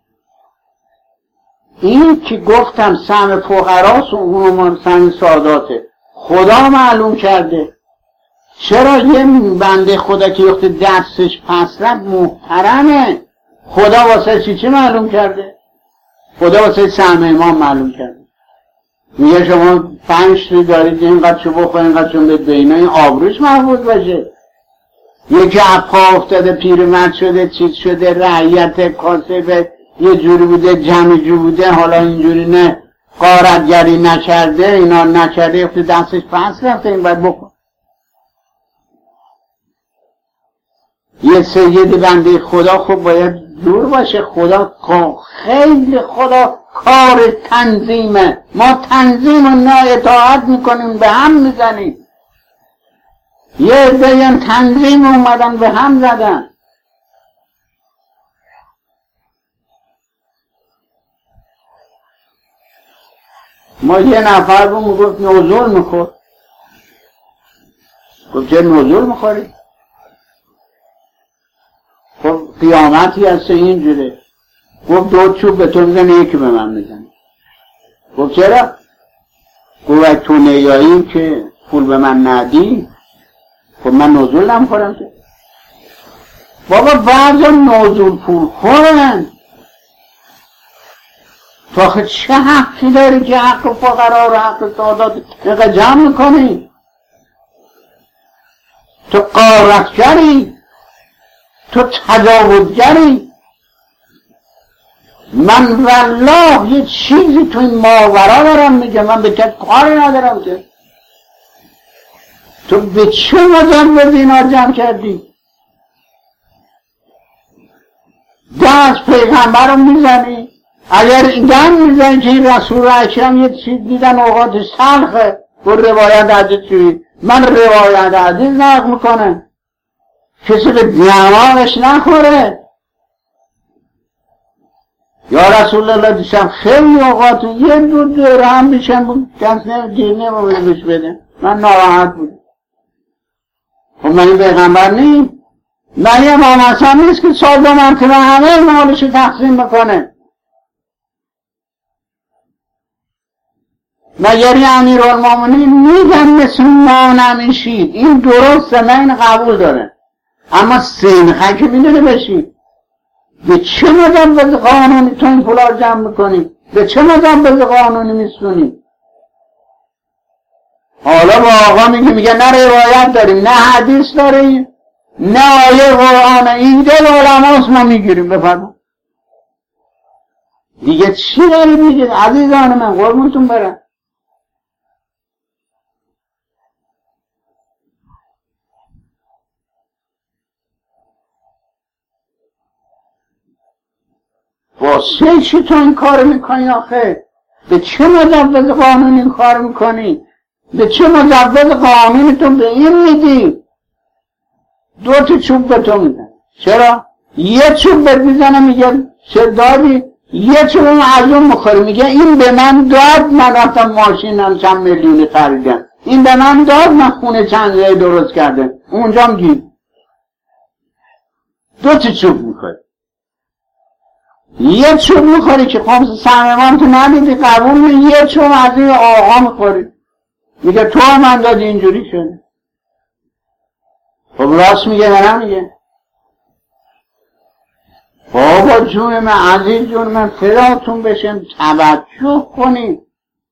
این که گفتم سهم فقراست و اونم سهم ساداته خدا معلوم کرده. چرا یه بنده خدا که وقت دستش پس رفت محترمه خدا واسه چی معلوم کرده؟ خدا واسه سهم امام معلوم کرده. میگه شما 5 تا دارید اینقدر شو بخور اینقدر شو بید بینا این آبروش محفوظ باشه. یکی عقا افتاده پیرمرد شده چیز شده رعیت کاسبه یه جوری بوده جمع جو بوده حالا اینجوری نه غارتگری نکرده اینا نکرده وقتی دستش پس رفته این باید بکن. یه سید بنده خدا خوب باید دور باشه. خدا خیلی خدا کار تنظیمه. ما تنظیم و نه اطاعت میکنیم به هم میزنیم. یه عده‌ای تنظیم اومدن به هم زدن. ما یه نفر رو میگفت نوزول میخور. گفت چه نوزول میخوری؟ خب قیامتی هست اینجوره. گفت 2 چوب به تو میزنه یکی به من میزنه. گفت چرا؟ گفت تو نیاییم که پول به من ندی خب من نوزول نمیخورم که. بابا بعضا نوزول پول خورن. تو آخه چه حقی داری که حق فقرا رو حق سادات اینقدر جمع میکنی؟ تو غارتگری، تو تجاوزگری. من والله یه چیزی تو این ماورا دارم میگم. من به کسی کاری ندارم که تو به چه وجه به دینار جمع کردی؟ دست پیغمبر رو میزنی. اگر دم میزنی که این رسول اکرم یه چیز دیدن اوقاتش تلخه و روایت حدیث شوید. من روایت حدیث نقل میکنم کسی به دماغش نخوره. یا رسول الله دیشب خیلی اوقات یه دو درهم میشن کس گیر نمیشه بده من ناراحت بودم. خب من این پیغمبر نیم؟ من یه امام حسن نیست که سال 2 مرتبه همه مالشو تقسیم بکنه؟ مگری امیرالمومنین میگن مثل ما نمیشید. این درسته من این قبول داره اما سینخه که میدونه بشید. به چه مجبز قانونی تو این پولار جمع میکنی؟ به چه مجبز قانونی میسونی؟ حالا با آقا میگه نه روایت داریم نه حدیث داریم. نه آیه قرآن این دل علماست ما میگیریم. بفرما دیگه چی دارید میگید عزیزان من؟ قربونتون برم. واسه چی تو این کار میکنی آخه؟ به چه مجوز قانون این کار میکنی؟ به چه مجوز قانونی تو به این میدی؟ 2 تا چوب به تو میدن. چرا؟ یه چوب بهت میزنه میگه چه دادی؟ یه چوب از اون میخوری میگه این به من داد، من رفتم ماشینم چند میلیونی خریدم، این به من داد، من خونه چند جایی درست کردم، اونجا میگی 2 تا چوب میخوری. یه چوب میخوری که خمس سهممان تو ندیدی قبول می، یه چوب از این آقا میخوری میگه تو من دادی اینجوری شده. خب راست میگه نه میگه؟ بابا جون من عزیز جون من فداتون بشم توجه کنید.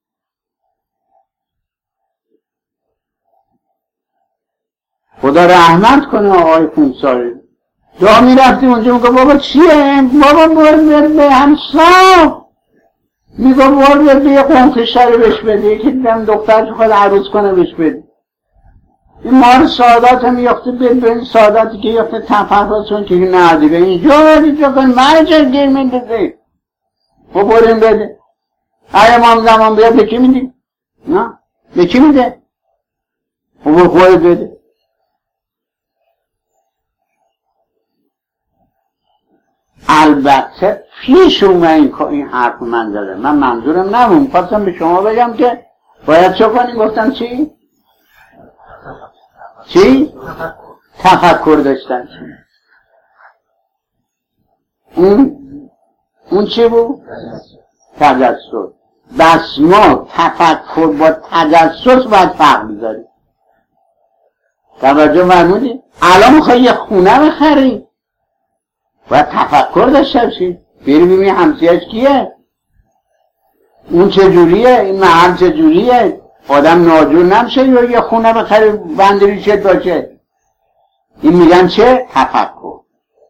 خدا رحمت کنه آقای خونساری. جا میرفتی اونجا میگه بابا چیه؟ بابا برد به همسا میگه برد به یه قنقشتری بهش بده، یکی دیدم دختر تو خود عروض کنه بهش بده. این مار سادات هم یخته به این ساداتی که یخته تفرقاتون که نه دیگه اینجا کن مرجع گیر میده. خب بریم بده. های امام زمان بیاد به کی میدی؟ نه به کی میده؟ خب خواهد بده. البته پیش اومه این حرف من زده، من منظورم نبود، خواستم به شما بگم که باید چه کنی. گفتم چی؟ چی؟ تفکر داشتن. اون چی بود؟ تجسس. بس ما تفکر با تجسس باید فرق بذاریم. توجه فرمودی؟ الان میخوای یه خونه بخری باید تفکر داشته باشی، بری ببینی همسایه‌اش کیه، اون چجوریه، این محل چجوریه، آدم ناجور نمیشه یا یه خونه بخری بندری چه باشه. این میگن چه؟ تفکر.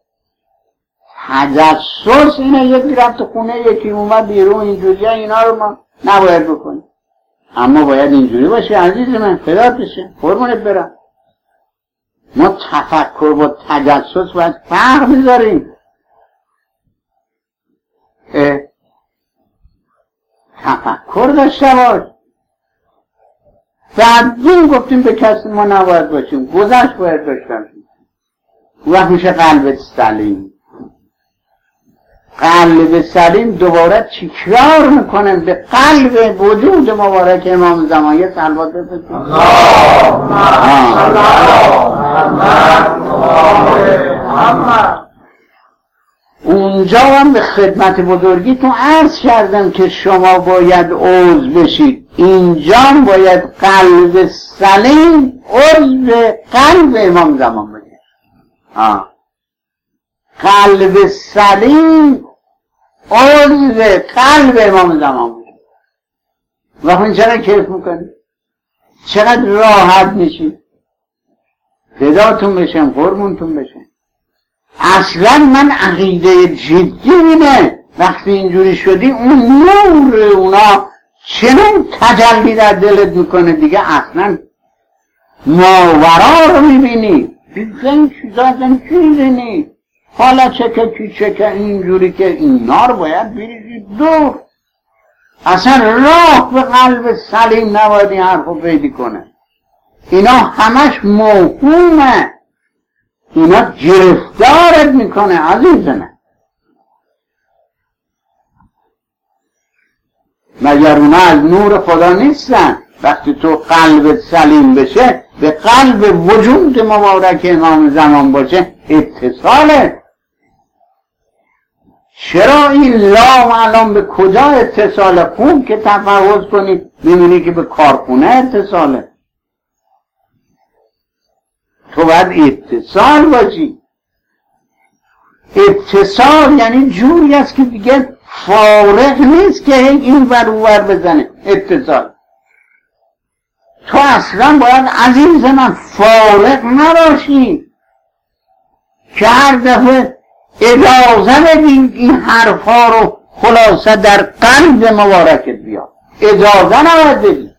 تجسس اینه یکی رفت خونه یکی اومد بیرون اینجوریه، اینا رو ما نباید بکنیم. اما باید اینجوری باشه عزیز من، فدات بشه، قربونت برم. ما تفکر با تجسس باید فرق بذاریم. تفکر داشته باش. بعدین گفتیم به کسی ما نباید باشیم، گذشت باید داشته باشیم. وقت میشه قلب سلیم. قلب سلیم دوباره تکرار میکنه به قلب وجود مبارک امام زمان. یه صلوات بفرستید. اللهم صل علی محمد. اونجا هم به خدمت بزرگیتون عرض کردم که شما باید عضو بشید، اینجا هم باید قلب سلیم عضو قلب امام زمان بشه. قلب سلیم عضو قلب امام زمان بشه. و خون چرا کیف میکنی؟ چقدر راحت میشی؟ فداتون بشم، قربونتون بشم. اصلا من عقیده جدی اینه وقتی اینجوری شدی اون نور اونا چنون تجلی در دلت میکنه دیگه اصلا ماورا رو میبینی دیگه این چیزا اصلا چیزی نیست. حالا چکه اینجوری که اینا رو باید بریزی دور. اصلا راه به قلب سلیم نباید این حرف رو پیدا کنه. اینا همش موهومه، اینا گرفتارت میکنه عزیز من. مگر اونا از نور خدا نیستن؟ وقتی تو قلبت سلیم بشه به قلب وجود مبارک امام زمان باشه اتصاله. چرا این لام الان به کجا اتصاله؟ خوب که تفحص کنید میبینی که به کارخونه اتصاله. تو باید اتصال باشی. اتصال یعنی جوری است که دیگه فارغ نیست که این ور اون ور بزنه. اتصال تو اصلا باید عزیز من فارغ نباشی. که هر دفعه اجازه بدین این حرفا رو خلاصه در قلب مبارکت بیاد، اجازه نباید بدین.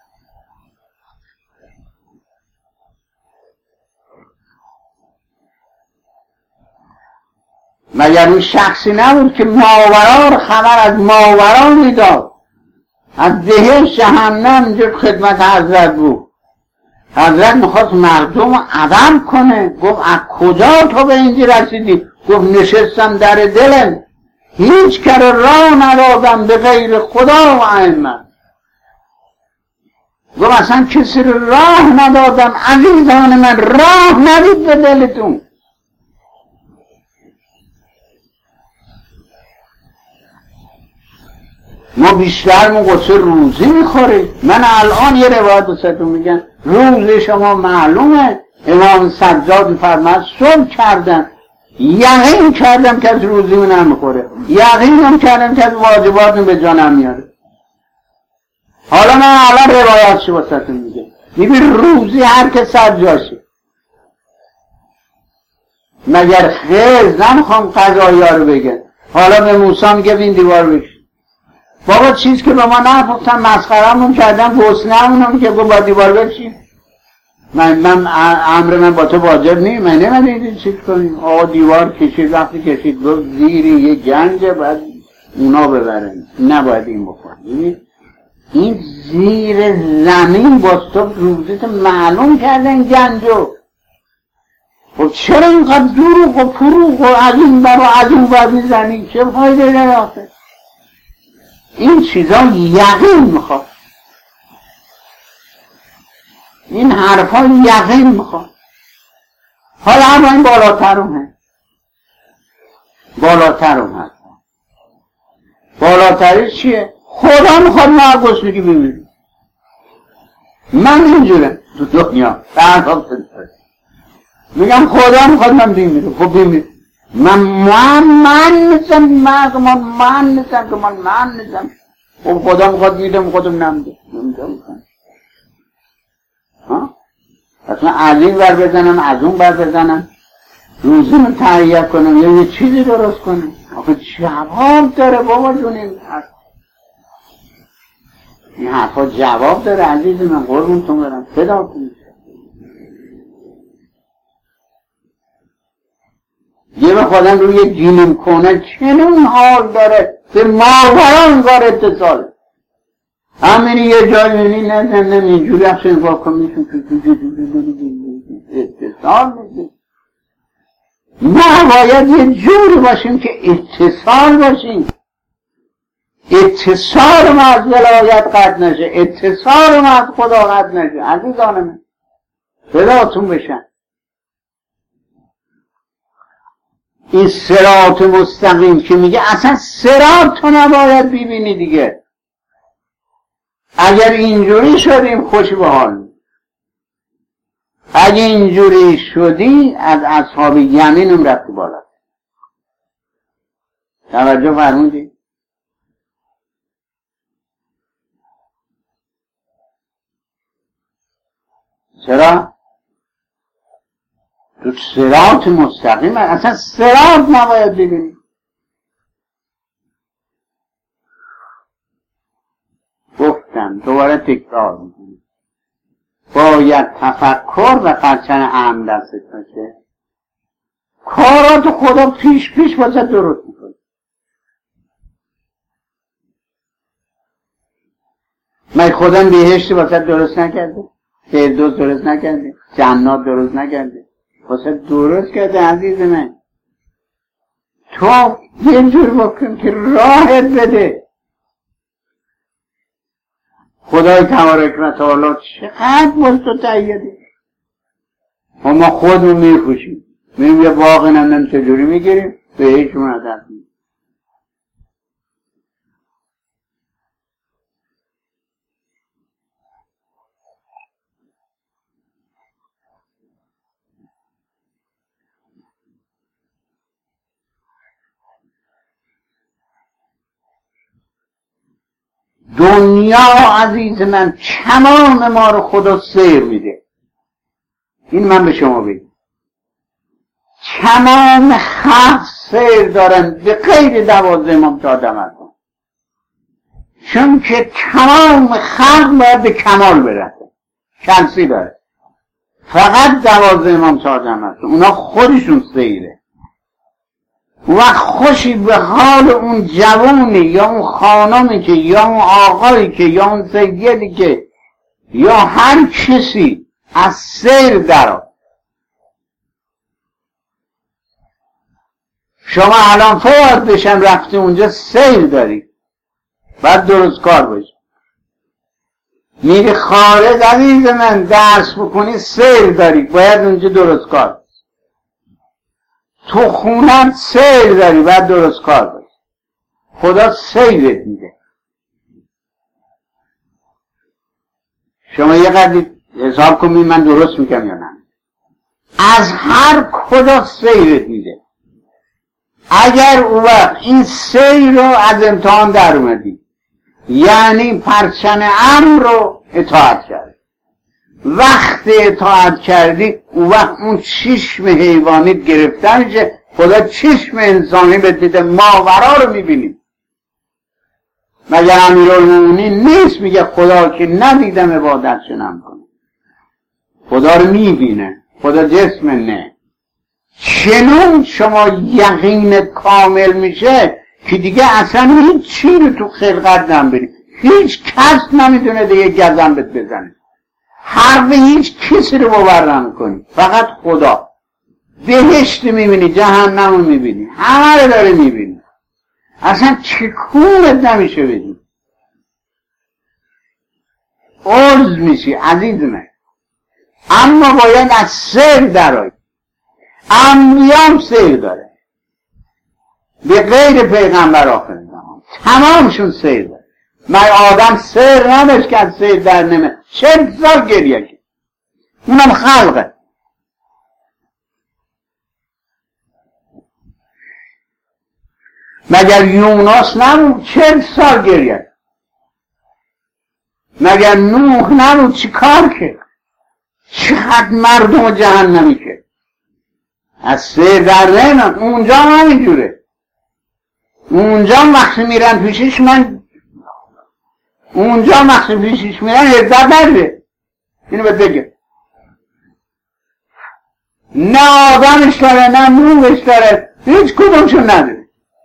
مگر اون شخصی نبود که ماورا رو خبر از ماورا میداد، از ده جهنم جو خدمت حضرت بود. حضرت میخواست مردم رو ادب کنه، گفت از کجا تو به اینجا رسیدی؟ گفت نشستم در دلم، هیچ کر راه ندادم به غیر خدا و ائمه. گفت اصلا کسی رو راه ندادم. عزیزان من، راه ندید به دلتون. ما بیشتر مقصر روزی میخوریم. من الان یه روایت بسیتون میگن، روزی شما معلومه. امام سجاد فرمود صبح کردم یقین کردم که از روزی من نمیخوره، یقینم کردم که از واجبات به جانم میاره. حالا من الان روایتشو بسیتون میگم. میگه روزی هر که سجاشه، مگر خیز نمیخوام قضایی ها رو بگن. حالا به موسی میگه این دیوار بکش. بابا چیز که به ما نپختن مسخرمون کردن، بوسنمونم که با دیوار بکشیم. من امر من با تو واجب نیست، من نمیدونی چیز کنیم. آقا دیوار کشید، وقتی کشید گفت زیر یه گنجه باید اونا ببرن، نباید این بخورن. این زیر زمین باستاب روزیت معلوم کردن گنجو. خب چرا اینقدر دروغ و فروغ و از این بر و از اون بر میزنی؟ چه فایده داره آخه؟ این چیزا یقین میخواد، این حرفا یقین میخواد. حالا هم این بالاترون هست. بالاتری چیه؟ خدا میخواد ما گشنگی بمیریم. من اینجورم تو دنیا میگم خدا میخواد من بمیرم. خب بمیرم. من نیستم. خب خدا میخواد میدم، خودم نمیدم. اصلا از این بر بزنم، از اون بر بزنم، روزی من تهیه کنم یا یه چیزی درست کنم. آخه جواب داره بابا جون. این حرفا جواب داره عزیز من، قربونتون برم، صدا کنید. یه به خودم روی گیلیم کنه چنون حال داره به ماوران کار اتصال. همین یه جای منی نزنم اینجوری اصلا با کمیشون اتصال میشه. ما باید یه جوری باشیم که اتصال باشیم. اتصال ما از ولایت قطع نشه، اتصال ما از خدا قطع نشه. عزیزان من صداتون بشن. این صراط مستقیم که میگه اصلا صراط تو نباید ببینی دیگه. اگر اینجوری شدیم خوشی به حال. اگر اینجوری شدی از اصحاب یمینم رفتی بالا. توجه فرمودی؟ چرا؟ تو صراط مستقیم اصلا صراط نباید ببینی. گفتم دوباره تکرار میکنم، باید تفکر و قرچن اهم دستت باشه. کارات خدا پیش واسه درست میکنه. من خودم بهشت واسه درست نکرده، فردوس درست نکرده، جنات درست نکرده، واسه درست کرده. عزیز من تو یه جور بکن که راهت بده. خدای تبارک و تعالی چقدر باز تو تأییده. ما خودمون میفروشیم، میریم یه باغ نمیدونم چجوری میگیریم، بهشون هدف میدیم. دنیا عزیز من تمام ما رو خدا سیر میده. این من به شما بگم، تمام خلق سیر دارن به غیر 12 امام 14 مردم، چون که تمام خلق باید به کمال برسه، کنسی داره. فقط 12 امام 14 مردم اونا خودشون سیره. و خوشی به حال اون جوانی یا اون خانمی که یا اون آقایی که یا اون سیدی که یا هر کسی از سیر درآ. شما الان فواد بشن رفتی اونجا سیر داری، باید درست کار باشی. میری خارج عزیز من درس بکنی سیر داری، باید اونجا درست کار باشی. تو خونت سیر داری، باید درست کار باشی. خدا سیرت میده. شما یه قدری حساب کنید من درست میگم یا نه. از هر کجا سیرت میده. اگر او وقت این سیر رو از امتحان در اومدی، یعنی پرچم امر رو اطاعت کردی، وقت اطاعت کردی او وقت اون چشم حیوانی گرفته میشه، خدا چشم انسانی بده ماورا رو میبینیم. مگر امیرالمومنین نیست میگه خدا که ندیدم عبادت شنم کنه؟ خدا رو میبینه، خدا جسم نه. چنون شما یقین کامل میشه که دیگه اصلا هیچ چی رو تو خلقت نمیبینی، هیچ کس نمیتونه دیگه گزن بهت بزنه، حرف هیچ کسی رو باور نمیکنی، فقط خدا. بهشت میبینی، جهنم رو میبینی، همه رو داره میبینی، اصلا چکونت نمیشه بدی، عرض میشی عزیز من. اما باید از سیر درآیی. انبیام سیر داره به غیر پیغمبر آخر زمان، تمامشون سیر داره. من آدم سیر نداشت که از سیر در نمه 40 سال گریه کرد، اونم خلقه. مگر یونس نبود 40 سال گریه کرد؟ مگر نوح نبود چی کار کرد؟ چقدر مردم جهنمی کرد؟ از سیر در نمه. اونجا همینجوره، اونجا وقتی میرن پیشش میرن هزار نده. اینو باید بگه نه آدمش داره نه نوحش داره، هیچ کدومشون نداره،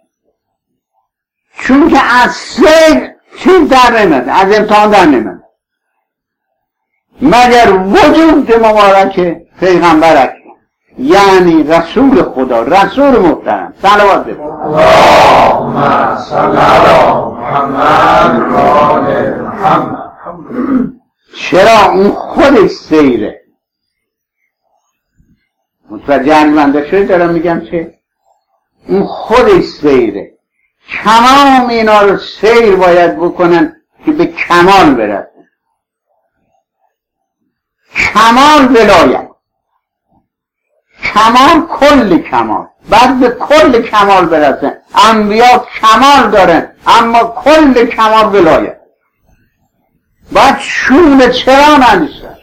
چون که از سیر چیز در نمده، از امتحان در نمده، مگر وجود مبارک پیغمبر اکرم، یعنی رسول خدا، رسول محترم. صلوات بفرست. اللهم صل علی محمد و آل محمد. چرا؟ اون خودش سیره. متوجه بنده شده دارم میگم چه؟ اون خودش سیره. تمام اینا رو سیر باید بکنن که به کمال برسن. کمال ولایت، کمال کل کمال، بعد به کل کمال برسن. انبیا کمال دارن اما کل کمال ولایت. باید شون چرا نداشتن.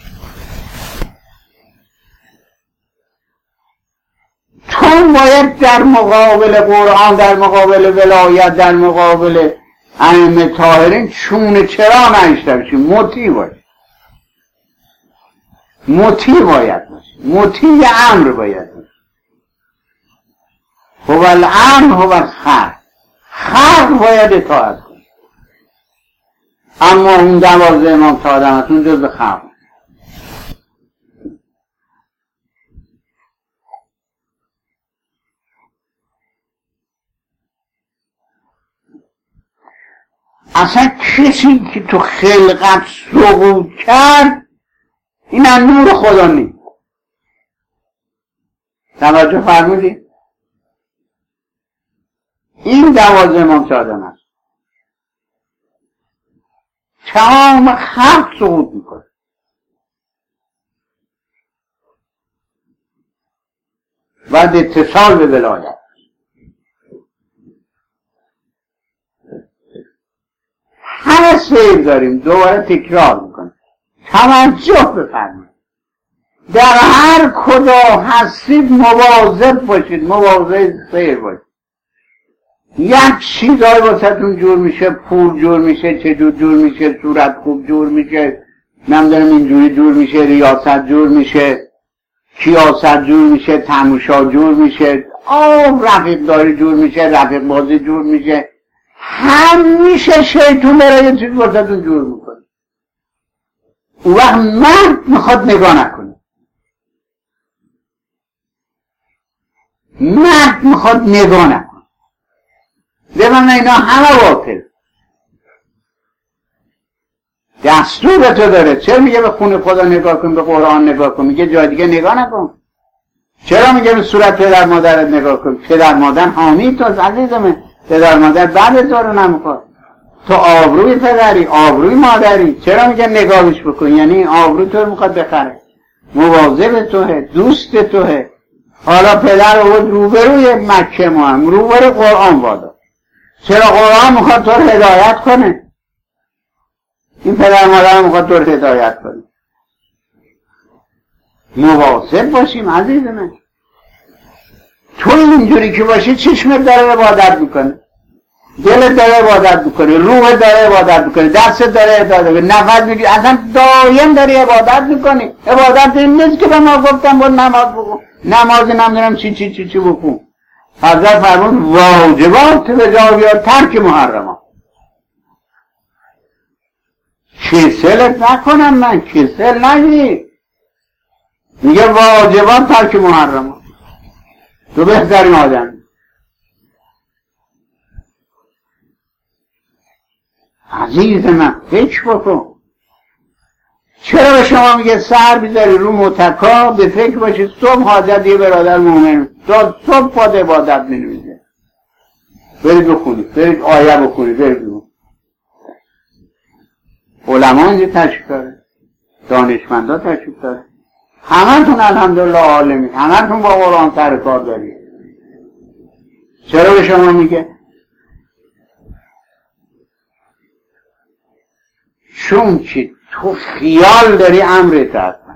تو باید در مقابل قرآن، در مقابل ولایت، در مقابل ائمه طاهرین چون چرا نداشته باشی، مطیع باید، مطیع باید باشی، مطیع امر باید باشی. هو الامر هو الخلق، خلق باید اطاعت کنی. اما اون 12 امام تا آدمتون جز خلق. اصلا کسی که تو خلقت سقوط کرد این از نور خدا نیست. توجه فرمودی؟ این 12 امام آدم است. تمام خلق سقوط میکنه. بعد اتصال به ولایت. همه سیر داریم، دوباره تکرار میکنه. توجه بفرمایید. در هر کجا هستید مواظب باشید، مواظب سیر باشید. یک چیزای واسهتون جور میشه، پول جور میشه، چجور جور میشه، صورت خوب جور میشه، نمیدونم اینجوری جور میشه، ریاست جور میشه، کیاست جور میشه، تماشا جور میشه، رفیق داری جور میشه، رفیق بازی جور میشه. همیشه شیطون برای یه چیز واسهتون جور میکنه. اون وقت مرد میخواد نگاه نکنه، مرد میخواد نگاه نکنه. ببین اینا همه باطل. دستور تو داره. چرا میگه به خونه خدا نگاه کن، به قرآن نگاه کن؟ میگه جای دیگه نگاه نکن. چرا میگه به صورت پدر مادرت نگاه کن؟ پدر مادر حامی توست عزیزم، پدر مادر بعد تو رو نمیخواد. تو آبروی پدری، آبروی مادری. چرا میگه نگاهش بکن؟ یعنی آبرو تو رو میخواد بخره، مواظب توه، دوست توه. حالا پدر روبروی مکه ما هم روبروی قرآن وادا. چرا قرآن میخواد تو رو هدایت کنه؟ این پدر مادر میخواد تو رو هدایت کنه. مواظب باشیم عزیز من. تو اینجوری که باشی چشمت داره عبادت میکنه، دلت داره عبادت میکنه، روحت داره عبادت میکنه، دستت داره عبادت میکنه، نفس میگیری، اصلا دایم داری عبادت میکنی. عبادت این نیست که به ما گفتم بود نماز بکن، نماز نمیدونم چی بکن. حضرت فرمود واجبات به جا بیار، ترک محرمات. کسلت نکنم من، کسل نگی. میگه واجبات ترک محرمات. تو بهترین آدم. عزیز من فکر بکن. چرا به شما میگه سر بیذاری رو متکا، به فکر باشید صبح حاجت یه برادر مومن صبح پاد عبادت مینویزه، برید بخونید، برید آیه بخونید، برید بخونید. علما اینجا تشریف داره، دانشمندا تشریف داره، همه‌تون الحمدلله عالمید، همه‌تون با قرآن سر کار دارید. چرا به شما میگه؟ چون که تو خیال داری امر اطاعت کنی.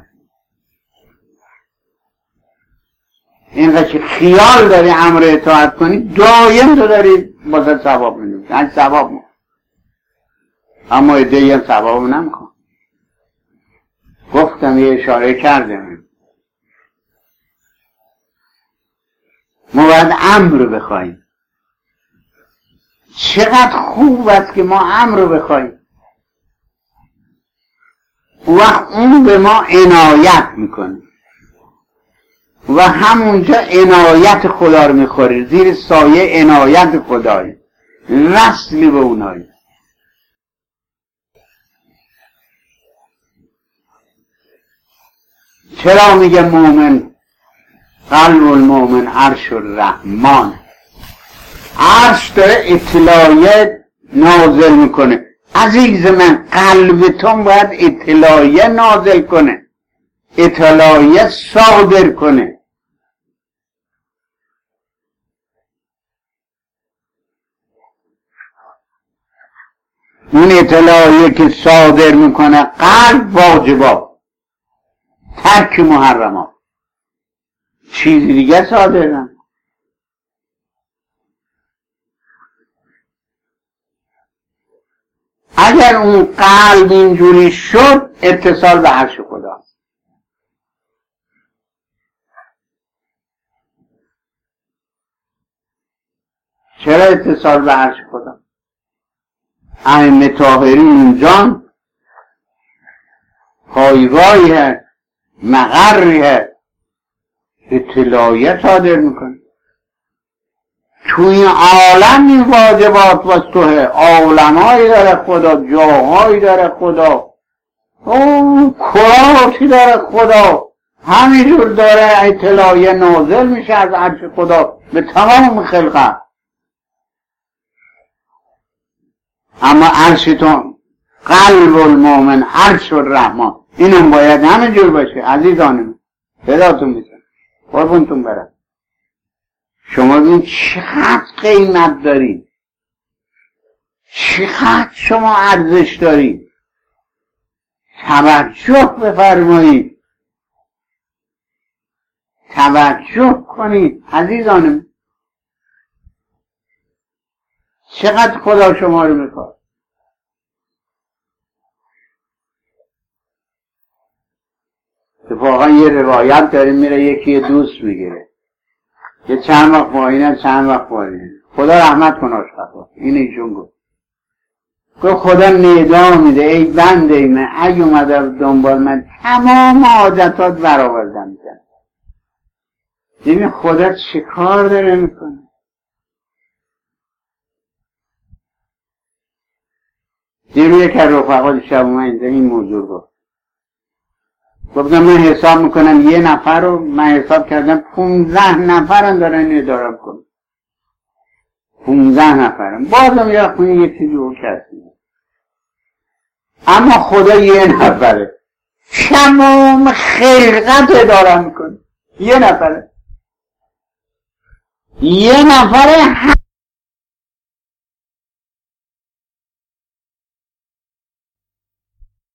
اینقدر که خیال داری امر اطاعت کنی، دایم تو داری بازد ثواب می‌نویسی. یعنی ثواب می‌کنی، اما ادعی هم ثواب نمی‌کن. گفتم یه اشاره کردم، ما باید امر بخوایم. چقدر خوب است که ما امر بخوایم، و اون به ما عنایت میکنه و همونجا عنایت خدا رو میخوری، زیر سایه عنایت خدایی وصلی به اونایی. چرا میگه مومن قلب المومن عرش الرحمن؟ عرش داره اطلاعیه نازل میکنه. عزیز من قلبتون باید اطلاعیه نازل کنه، اطلاعیه صادر کنه. اون اطلاعیه که صادر میکنه قلب واجبات، ترک محرمات، چیزی دیگه صادر نمیکنه. اگر اون قلب اینجوری شد اتصال به عرش خدا. چرا اتصال به عرش خدا؟ ائمه طاهرین اونجا پایگاهی هست، مقری هست، اطلاعیه صادر میکنه. توی عالم این واجبات واسطوه، عالمایی داره خدا، جاهایی داره خدا، کراتی داره خدا، همینجور داره اطلاعیه نازل میشه از عرش خدا به تمام خلقت. اما عرشتون قلب المومن عرش الرحمن، اینم باید همینجور باشه. عزیزانم صداتون میزن، قربونتون برم. شما ببین چقدر قیمت دارید، چقدر شما ارزش دارید. توجه بفرمایید. توجه کنید عزیزانم، چقدر خدا شما رو میخواد. اتفاقا یه روایت داریم، میره یکی دوست میگیره، یه چند وقت با اینه چند وقت با اینه، خدا رحمت کنه آشقفا، این ایشون گفت خدا ندا میده ای بنده من، اگه اومده دنبال من تمام عادتات برآوردم میزن. ببین خدا چه کار داره میکنه. دیروز یک از رفقا شب اومد این موضوع رو گفتم من حساب میکنم یه نفر رو من حساب کردم 15 نفرم دارن اداره میکنن، 15 نفرم بازم یه خونه یه چیزی رو کسی، اما خدا یه نفره تمام خلقت اداره میکنه، یه نفره